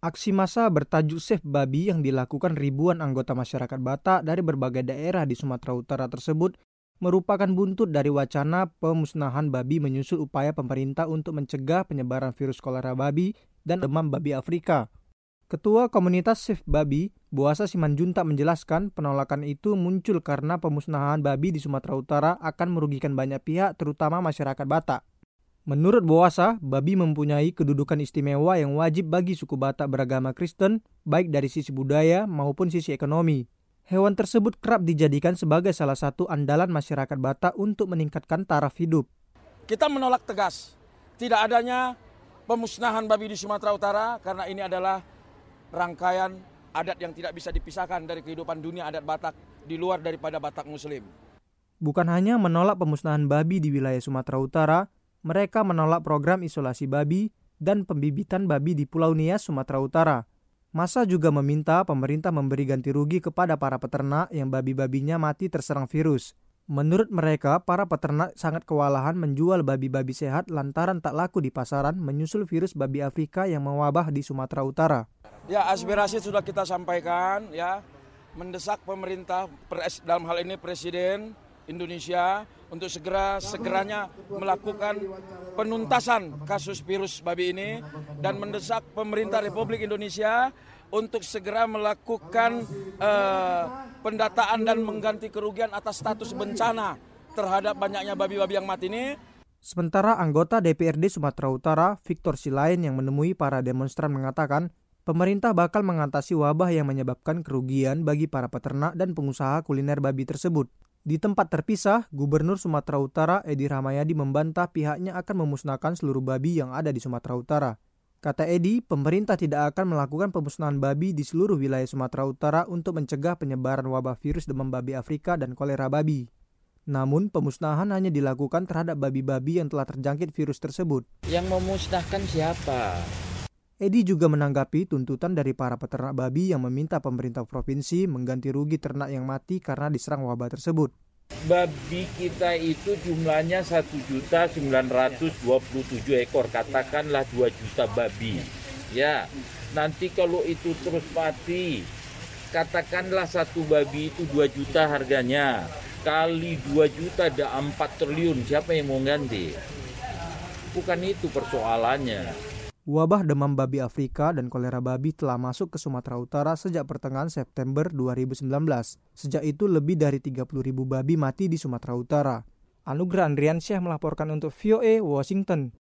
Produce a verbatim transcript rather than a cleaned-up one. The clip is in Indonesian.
Aksi massa bertajuk Save Babi yang dilakukan ribuan anggota masyarakat Batak dari berbagai daerah di Sumatera Utara tersebut merupakan buntut dari wacana pemusnahan babi menyusul upaya pemerintah untuk mencegah penyebaran virus kolera babi dan demam babi Afrika. Ketua komunitas Save Babi, Boasa Simanjuntak menjelaskan penolakan itu muncul karena pemusnahan babi di Sumatera Utara akan merugikan banyak pihak terutama masyarakat Batak. Menurut Boasa, babi mempunyai kedudukan istimewa yang wajib bagi suku Batak beragama Kristen, baik dari sisi budaya maupun sisi ekonomi. Hewan tersebut kerap dijadikan sebagai salah satu andalan masyarakat Batak untuk meningkatkan taraf hidup. Kita menolak tegas tidak adanya pemusnahan babi di Sumatera Utara karena ini adalah rangkaian adat yang tidak bisa dipisahkan dari kehidupan dunia adat Batak di luar daripada Batak Muslim. Bukan hanya menolak pemusnahan babi di wilayah Sumatera Utara, mereka menolak program isolasi babi dan pembibitan babi di Pulau Nias, Sumatera Utara. Massa juga meminta pemerintah memberi ganti rugi kepada para peternak yang babi-babinya mati terserang virus. Menurut mereka, para peternak sangat kewalahan menjual babi-babi sehat lantaran tak laku di pasaran menyusul virus babi Afrika yang mewabah di Sumatera Utara. Ya, aspirasi sudah kita sampaikan, ya, mendesak pemerintah, dalam hal ini Presiden Indonesia, untuk segera segeranya melakukan penuntasan kasus virus babi ini dan mendesak pemerintah Republik Indonesia untuk segera melakukan uh, pendataan dan mengganti kerugian atas status bencana terhadap banyaknya babi-babi yang mati ini. Sementara anggota D P R D Sumatera Utara, Victor Silain yang menemui para demonstran mengatakan, pemerintah bakal mengatasi wabah yang menyebabkan kerugian bagi para peternak dan pengusaha kuliner babi tersebut. Di tempat terpisah, Gubernur Sumatera Utara Edi Rahmayadi membantah pihaknya akan memusnahkan seluruh babi yang ada di Sumatera Utara. Kata Edi, pemerintah tidak akan melakukan pemusnahan babi di seluruh wilayah Sumatera Utara untuk mencegah penyebaran wabah virus demam babi Afrika dan kolera babi. Namun, pemusnahan hanya dilakukan terhadap babi-babi yang telah terjangkit virus tersebut. Yang memusnahkan siapa? Edi juga menanggapi tuntutan dari para peternak babi yang meminta pemerintah provinsi mengganti rugi ternak yang mati karena diserang wabah tersebut. Babi kita itu jumlahnya satu juta sembilan ratus dua puluh tujuh ekor, katakanlah dua juta babi. Ya, nanti kalau itu terus mati, katakanlah satu babi itu dua juta harganya. Kali dua juta ada empat triliun, siapa yang mau ganti? Bukan itu persoalannya. Wabah demam babi Afrika dan kolera babi telah masuk ke Sumatera Utara sejak pertengahan September dua ribu sembilan belas. Sejak itu lebih dari tiga puluh ribu babi mati di Sumatera Utara. Anugrah Andriansyah melaporkan untuk V O A Washington.